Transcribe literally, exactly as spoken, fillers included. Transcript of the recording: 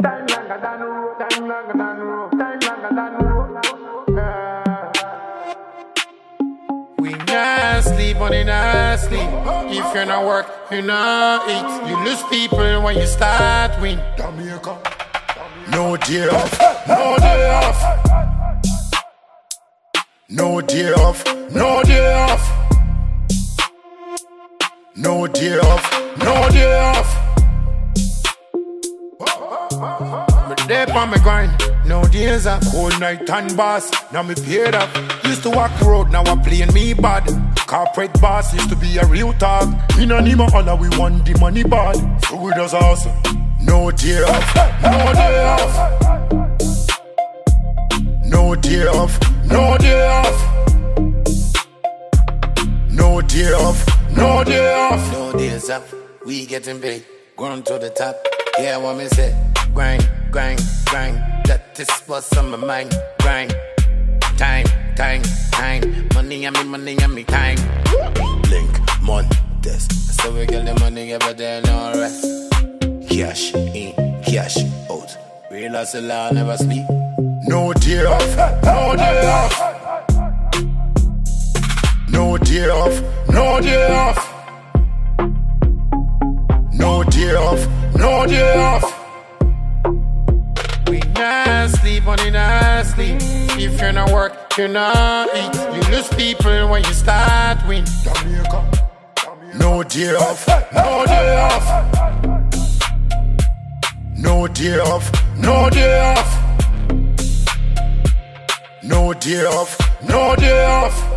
Time longer than road, time longer than road, time longer than road. Yeah. We not sleep, money not sleep. If you're not work, you not eat. You lose people when you start win. Jamaica. No day off, no day off. No day off, no day off. No day off, no day off. Me there on my grind, no days off. Whole night and boss, now me paid up. Used to walk the road, now I'm playing me bad. Corporate boss used to be a real talk. In a Nima honor, we want the money bad. So we just awesome. No day off, no day off. No day off, No day off, no day off, no day off. No days off, we getting big, going to the top. Yeah, what me say? Grind, grind, grind. That is what's on my mind. Grind, time, time, time. Money on me, money on me, time. Link, Montes. So we get the money every day, no rest. Cash in, cash out. Real hustler, never sleep. No day off, No day off, no day off, no day off, no day off. no day off. We not sleep, money not sleep. If you're not work, you not eat. You lose people when you start win. Jamaica. No day off, No day off, no day off, no day off, no day off. no day off.